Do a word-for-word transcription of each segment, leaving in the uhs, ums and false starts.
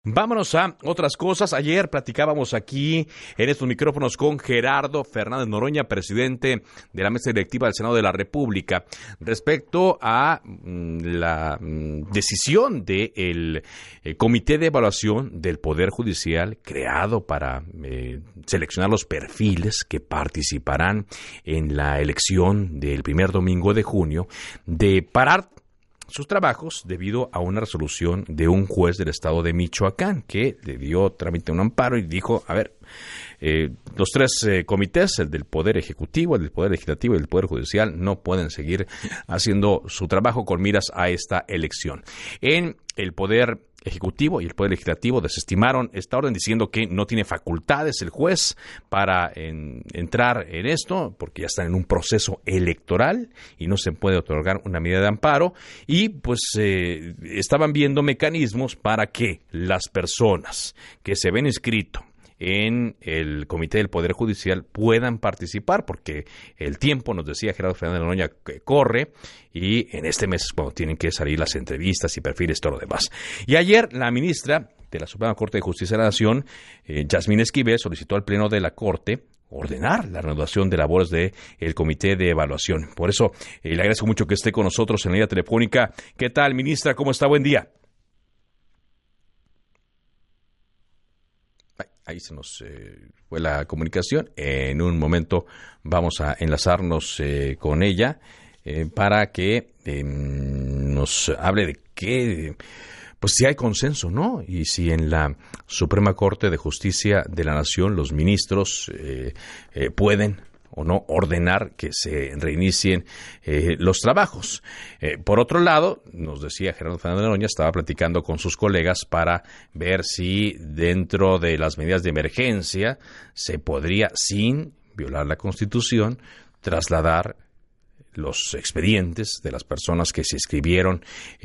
Vámonos a otras cosas. Ayer platicábamos aquí en estos micrófonos con Gerardo Fernández Noroña, presidente de la Mesa Directiva del Senado de la República, respecto a mm, la mm, decisión del eh, Comité de Evaluación del Poder Judicial creado para eh, seleccionar los perfiles que participarán en la elección del primer domingo de junio, de parar sus trabajos debido a una resolución de un juez del estado de Michoacán que le dio trámite a un amparo y dijo, a ver, eh, los tres eh, comités, el del Poder Ejecutivo, el del Poder Legislativo y el del Poder Judicial, no pueden seguir haciendo su trabajo con miras a esta elección. En el Poder Ejecutivo y el Poder Legislativo desestimaron esta orden diciendo que no tiene facultades el juez para en, entrar en esto porque ya están en un proceso electoral y no se puede otorgar una medida de amparo y pues eh, estaban viendo mecanismos para que las personas que se ven inscrito en el Comité del Poder Judicial puedan participar, porque el tiempo, nos decía Gerardo Fernández Noroña, que corre, y en este mes es cuando tienen que salir las entrevistas y perfiles, todo lo demás. Y ayer la ministra de la Suprema Corte de Justicia de la Nación, eh, Yasmín Esquivel, solicitó al Pleno de la Corte ordenar la renovación de labores del Comité de Evaluación. Por eso eh, le agradezco mucho que esté con nosotros en la línea telefónica. ¿Qué tal, ministra? ¿Cómo está? Buen día. Ahí se nos eh, fue la comunicación. En un momento vamos a enlazarnos eh, con ella eh, para que eh, nos hable de qué, pues si hay consenso, ¿no? Y si en la Suprema Corte de Justicia de la Nación los ministros eh, eh, pueden o no ordenar que se reinicien eh, los trabajos. Eh, por otro lado, nos decía Gerardo Fernández Noroña, estaba platicando con sus colegas para ver si dentro de las medidas de emergencia se podría, sin violar la Constitución, trasladar los expedientes de las personas que se inscribieron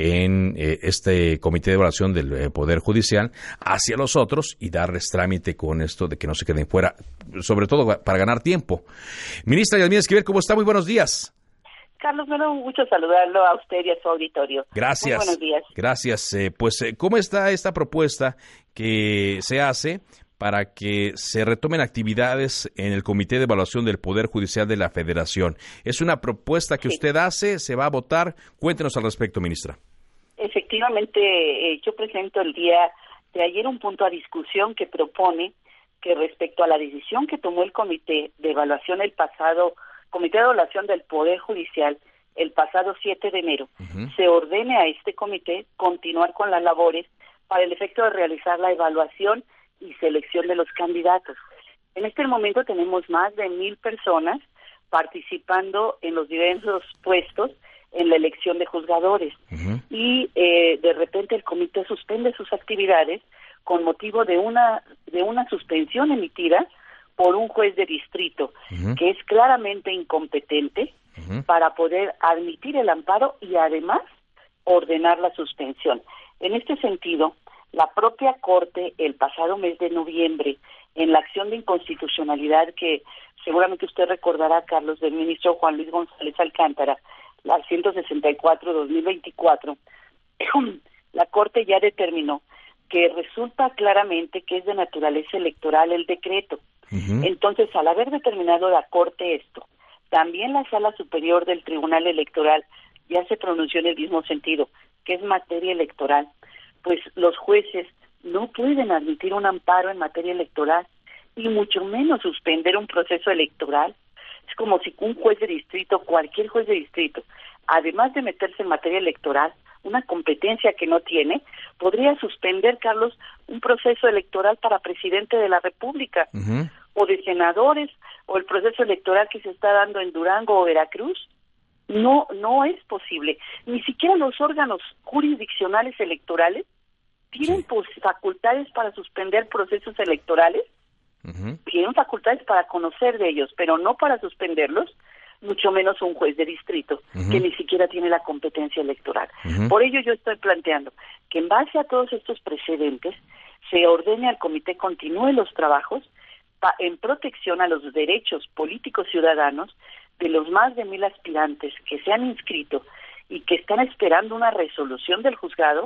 en eh, este Comité de Evaluación del eh, Poder Judicial hacia los otros y darles trámite con esto de que no se queden fuera, sobre todo para ganar tiempo. Ministra Yasmín Esquivel, ¿cómo está? Muy buenos días. Carlos, me da un gusto saludarlo a usted y a su auditorio. Gracias. Muy buenos días. Gracias. Eh, pues, eh, ¿cómo está esta propuesta que se hace para que se retomen actividades en el Comité de Evaluación del Poder Judicial de la Federación? ¿Es una propuesta que sí. usted hace? ¿Se va a votar? Cuéntenos al respecto, ministra. Efectivamente, eh, yo presento el día de ayer un punto a discusión que propone que respecto a la decisión que tomó el Comité de Evaluación el pasado, Comité de Evaluación del Poder Judicial el pasado siete de enero, uh-huh. se ordene a este comité continuar con las labores para el efecto de realizar la evaluación y selección de los candidatos. En este momento tenemos más de mil personas participando en los diversos puestos en la elección de juzgadores uh-huh. y eh, de repente el comité suspende sus actividades con motivo de una de una suspensión emitida por un juez de distrito uh-huh. que es claramente incompetente uh-huh. para poder admitir el amparo y además ordenar la suspensión. En este sentido, la propia Corte, el pasado mes de noviembre, en la acción de inconstitucionalidad que seguramente usted recordará, Carlos, del ministro Juan Luis González Alcántara, la ciento sesenta y cuatro guión dos mil veinticuatro, la Corte ya determinó que resulta claramente que es de naturaleza electoral el decreto. Uh-huh. Entonces, al haber determinado la Corte esto, también la Sala Superior del Tribunal Electoral ya se pronunció en el mismo sentido, que es materia electoral. Pues los jueces no pueden admitir un amparo en materia electoral y mucho menos suspender un proceso electoral. Es como si un juez de distrito, cualquier juez de distrito, además de meterse en materia electoral, una competencia que no tiene, podría suspender, Carlos, un proceso electoral para presidente de la República uh-huh. o de senadores, o el proceso electoral que se está dando en Durango o Veracruz. No, no es posible. Ni siquiera los órganos jurisdiccionales electorales tienen sí. pues, facultades para suspender procesos electorales, uh-huh. tienen facultades para conocer de ellos, pero no para suspenderlos, mucho menos un juez de distrito, uh-huh. que ni siquiera tiene la competencia electoral. Uh-huh. Por ello yo estoy planteando que en base a todos estos precedentes, se ordene al comité continúe los trabajos pa- en protección a los derechos políticos ciudadanos de los más de mil aspirantes que se han inscrito y que están esperando una resolución del juzgado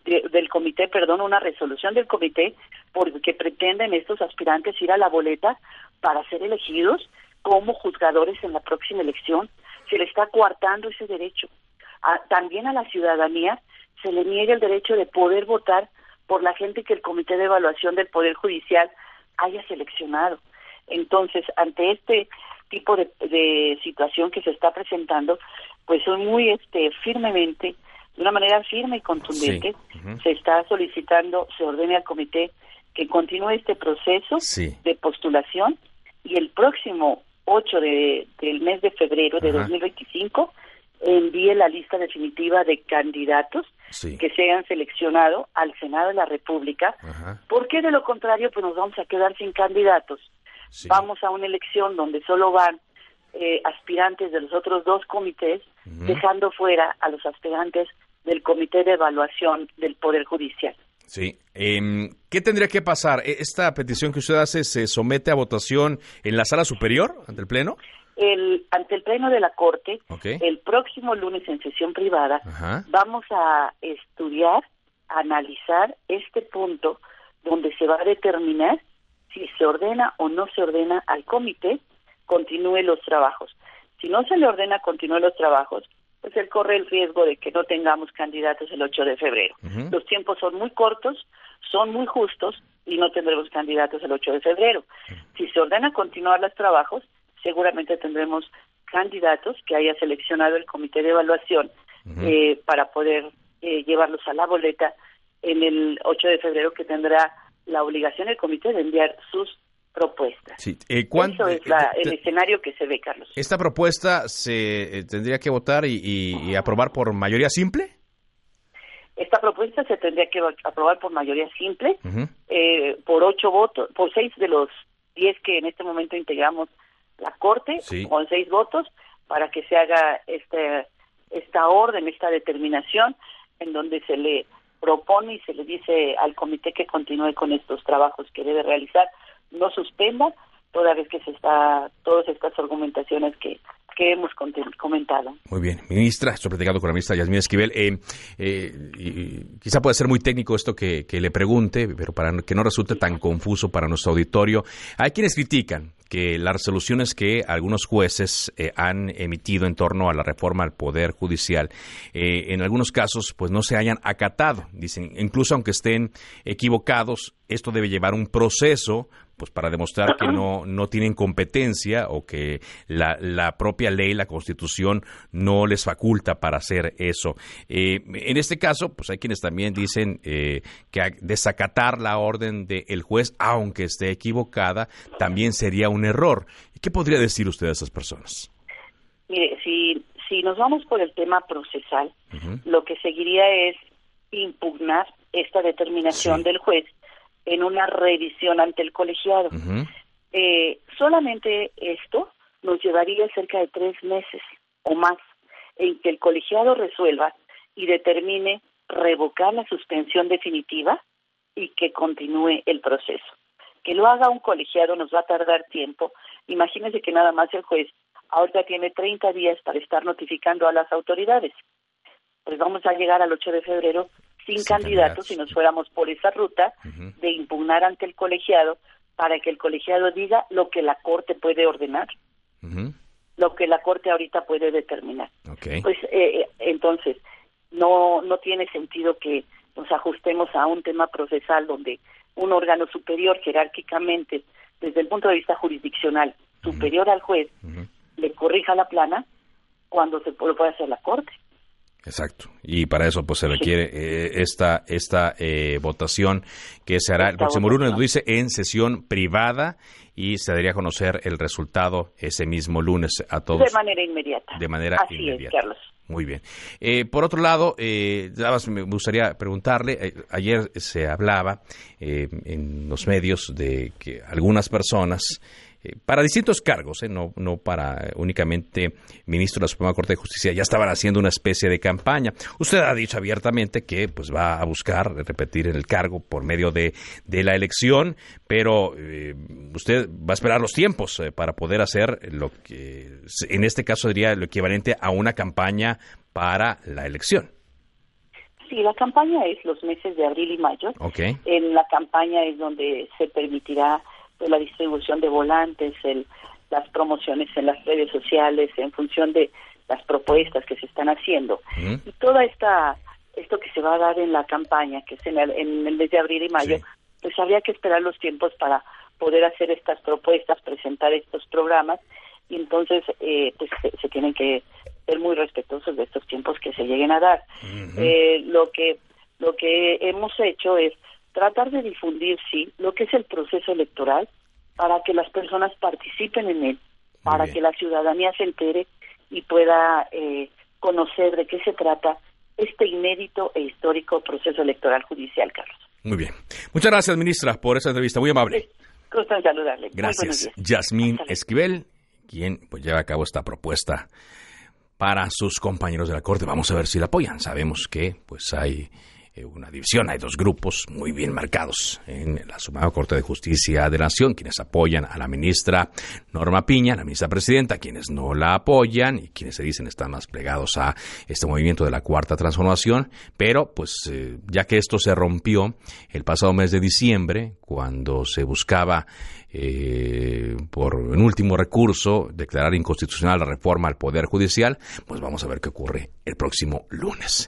de, del comité, perdón, una resolución del comité, porque pretenden estos aspirantes ir a la boleta para ser elegidos como juzgadores en la próxima elección. Se le está coartando ese derecho. A, también a la ciudadanía se le niega el derecho de poder votar por la gente que el Comité de Evaluación del Poder Judicial haya seleccionado. Entonces, ante este tipo de, de situación que se está presentando, pues son muy este firmemente, de una manera firme y contundente, sí. uh-huh. se está solicitando, se ordene al comité que continúe este proceso sí. de postulación y el próximo ocho de, del mes de febrero de uh-huh. dos mil veinticinco envíe la lista definitiva de candidatos sí. que se han seleccionado al Senado de la República, uh-huh. porque de lo contrario pues nos vamos a quedar sin candidatos. Sí. Vamos a una elección donde solo van eh, aspirantes de los otros dos comités, uh-huh. dejando fuera a los aspirantes del Comité de Evaluación del Poder Judicial. Sí. Eh, ¿Qué tendría que pasar? ¿Esta petición que usted hace se somete a votación en la sala superior ante el Pleno? El, ante el Pleno de la Corte, okay. el próximo lunes en sesión privada, Ajá. vamos a estudiar, a analizar este punto donde se va a determinar si se ordena o no se ordena al comité continúe los trabajos. Si no se le ordena continúe los trabajos, pues él corre el riesgo de que no tengamos candidatos el ocho de febrero. Uh-huh. Los tiempos son muy cortos, son muy justos y no tendremos candidatos el ocho de febrero. Uh-huh. Si se ordena continuar los trabajos, seguramente tendremos candidatos que haya seleccionado el Comité de Evaluación uh-huh. eh, para poder eh, llevarlos a la boleta en el ocho de febrero, que tendrá la obligación el comité de enviar sus propuestas. Sí. Eh, Eso es la, el te, escenario que se ve, Carlos. ¿Esta propuesta se eh, tendría que votar y, y, y aprobar por mayoría simple? Esta propuesta se tendría que aprobar por mayoría simple, uh-huh. eh, por ocho votos, por seis de los diez que en este momento integramos la Corte, sí. con seis votos, para que se haga este, esta orden, esta determinación, en donde se le propone y se le dice al comité que continúe con estos trabajos que debe realizar, no suspenda, toda vez que se está, todas estas argumentaciones que, que hemos comentado. Muy bien, ministra, estoy platicando con la ministra Yasmín Esquivel. Eh, eh, y quizá puede ser muy técnico esto que, que le pregunte, pero para que no resulte tan confuso para nuestro auditorio, hay quienes critican que las resoluciones que algunos jueces eh, han emitido en torno a la reforma al Poder Judicial, eh, en algunos casos, pues no se hayan acatado. Dicen, incluso aunque estén equivocados, esto debe llevar un proceso, pues para demostrar que no no tienen competencia o que la, la propia ley, la Constitución, no les faculta para hacer eso. Eh, en este caso, pues hay quienes también dicen eh, que desacatar la orden del juez, aunque esté equivocada, también sería un error. ¿Qué podría decir usted a esas personas? Mire, si, si nos vamos por el tema procesal, uh-huh. lo que seguiría es impugnar esta determinación sí. del juez en una revisión ante el colegiado. Uh-huh. Eh, solamente esto nos llevaría cerca de tres meses o más en que el colegiado resuelva y determine revocar la suspensión definitiva y que continúe el proceso. Que lo haga un colegiado nos va a tardar tiempo. Imagínense que nada más el juez ahorita tiene treinta días para estar notificando a las autoridades. Pues vamos a llegar al ocho de febrero sin, sin candidatos, candidatos si nos fuéramos por esa ruta uh-huh. de impugnar ante el colegiado para que el colegiado diga lo que la Corte puede ordenar, uh-huh. lo que la Corte ahorita puede determinar. Okay. Pues eh, entonces no no tiene sentido que nos ajustemos a un tema procesal donde un órgano superior jerárquicamente, desde el punto de vista jurisdiccional, uh-huh. superior al juez, uh-huh. le corrija la plana cuando se lo puede hacer la Corte. Exacto, y para eso pues se requiere eh, esta esta eh, votación que se hará el próximo lunes, lo dice, en sesión privada, y se daría a conocer el resultado ese mismo lunes a todos. De manera inmediata. De manera Así inmediata. Es, Carlos. Muy bien. Eh, por otro lado, eh, me gustaría preguntarle, eh, ayer se hablaba eh, en los medios de que algunas personas, eh, para distintos cargos, eh, no, no para únicamente ministro de la Suprema Corte de Justicia, ya estaban haciendo una especie de campaña. Usted ha dicho abiertamente que pues va a buscar repetir el cargo por medio de, de la elección, pero eh, usted va a esperar los tiempos eh, para poder hacer lo que en este caso sería lo equivalente a una campaña para la elección. Sí, Sí, la campaña es los meses de abril y mayo. Okay. En la campaña es donde se permitirá pues, la distribución de volantes, el, las promociones en las redes sociales, en función de las propuestas que se están haciendo. Uh-huh. Y toda esta esto que se va a dar en la campaña, que es en el, en el mes de abril y mayo, sí. pues habría que esperar los tiempos para poder hacer estas propuestas, presentar estos programas, y entonces eh, pues se, se tienen que ser muy respetuosos de estos tiempos que se lleguen a dar. Uh-huh. Eh, lo que lo que hemos hecho es tratar de difundir, sí, lo que es el proceso electoral, para que las personas participen en él, para que la ciudadanía se entere y pueda eh, conocer de qué se trata este inédito e histórico proceso electoral judicial, Carlos. Muy bien. Muchas gracias, ministra, por esa entrevista. Muy amable. Gusto en saludarle. Gracias. Yasmín Esquivel, quien pues lleva a cabo esta propuesta para sus compañeros de la Corte. Vamos a ver si la apoyan. Sabemos que pues hay una división, hay dos grupos muy bien marcados en la Suprema Corte de Justicia de la Nación, quienes apoyan a la ministra Norma Piña, la ministra presidenta, quienes no la apoyan y quienes se dicen están más plegados a este movimiento de la Cuarta Transformación, pero pues eh, ya que esto se rompió el pasado mes de diciembre, cuando se buscaba eh, por un último recurso declarar inconstitucional la reforma al Poder Judicial, pues vamos a ver qué ocurre el próximo lunes.